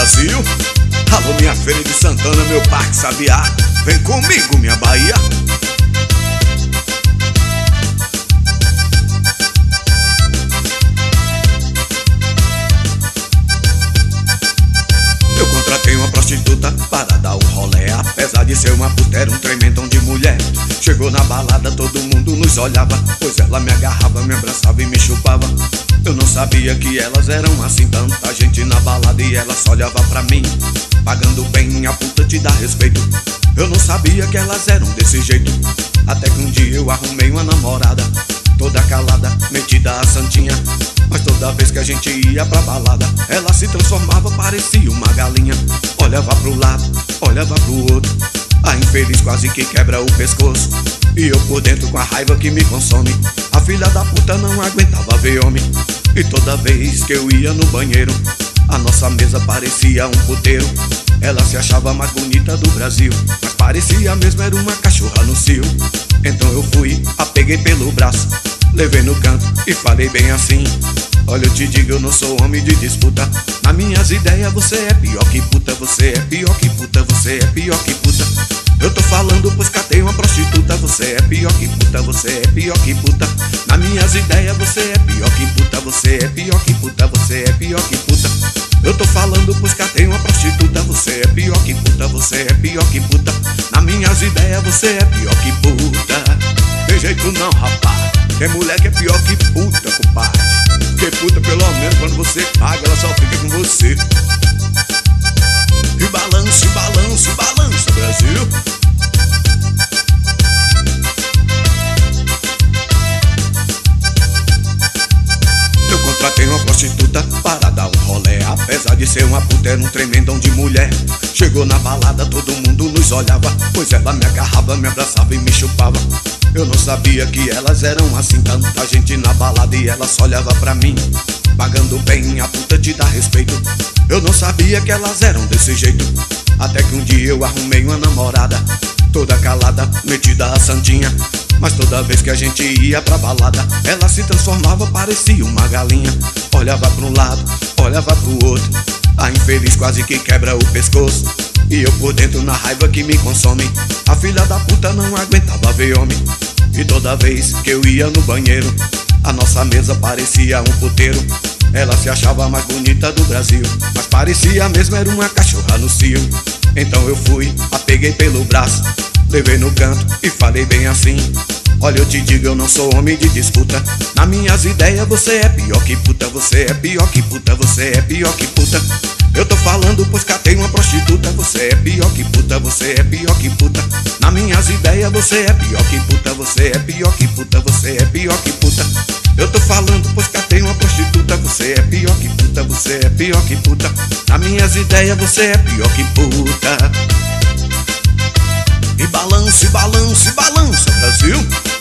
Brasil. Alô, minha Feira de Santana, meu Parque Sabiá, vem comigo, minha Bahia. Eu contratei uma prostituta para dar um rolé. Apesar de ser uma puta, era um tremendão de mulher. Chegou na balada, todo mundo nos olhava, pois ela me agarrava, me abraçava e me chupava. Eu não sabia que elas eram assim, tanta gente na balada e ela só olhava pra mim. Pagando bem, a puta te dá respeito. Eu não sabia que elas eram desse jeito. Até que um dia eu arrumei uma namorada, toda calada, metida a santinha. Mas toda vez que a gente ia pra balada, ela se transformava, parecia uma galinha. Olhava pro lado, olhava pro outro, a infeliz quase que quebra o pescoço. E eu por dentro com a raiva que me consome. A filha da puta não aguentava ver homem. E toda vez que eu ia no banheiro, a nossa mesa parecia um puteiro. Ela se achava mais bonita do Brasil, mas parecia mesmo era uma cachorra no cio. Então eu fui, a peguei pelo braço, levei no canto e falei bem assim: olha, eu te digo, eu não sou homem de disputa. Nas minhas ideias você é pior que puta. Você é pior que puta, você é pior que puta. Eu tô falando pois catei uma prostituta. Você é pior que puta, você é pior que puta. Nas minhas ideias você é pior que puta. Você é pior que puta, você é pior que puta. Eu tô falando pois catei uma prostituta. Você é pior que puta, você é pior que puta. Nas minhas ideias você é pior que puta. Tem jeito não, rapaz, tem mulher que é pior que puta, compadre. Porque puta, pelo menos quando você paga, ela só fica com você. E balança, e balança, e balança, Brasil. Eu contratei uma prostituta para dar um rolé. Apesar de ser uma puta, era um tremendão de mulher. Chegou na balada, todo mundo nos olhava, pois ela me agarrava, me abraçava e me chupava. Eu não sabia que elas eram assim, tanta gente na balada e ela só olhava pra mim. Pagando bem, a puta te dá respeito. Eu não sabia que elas eram desse jeito. Até que um dia eu arrumei uma namorada, toda calada, metida a santinha. Mas toda vez que a gente ia pra balada, ela se transformava, parecia uma galinha. Olhava pra um lado, olhava pro outro, a infeliz quase que quebra o pescoço. E eu por dentro na raiva que me consome. A filha da puta não aguentava ver homem. E toda vez que eu ia no banheiro, a nossa mesa parecia um puteiro. Ela se achava mais bonita do Brasil, mas parecia mesmo era uma cachorra no cio. Então eu fui, a peguei pelo braço, levei no canto e falei bem assim: olha, eu te digo, eu não sou homem de disputa. Nas minhas ideias você é pior que puta. Você é pior que puta, você é pior que puta. Eu tô falando pois catei uma prostituta. Você é pior que puta, você é pior que puta. Nas minhas ideias você é pior que puta. Você é pior que puta, você é pior que puta. Eu tô falando pois catei uma prostituta. Você é pior que puta, você é pior que puta. Nas minhas ideias você é pior que puta. E balança, e balança, e balança, Brasil.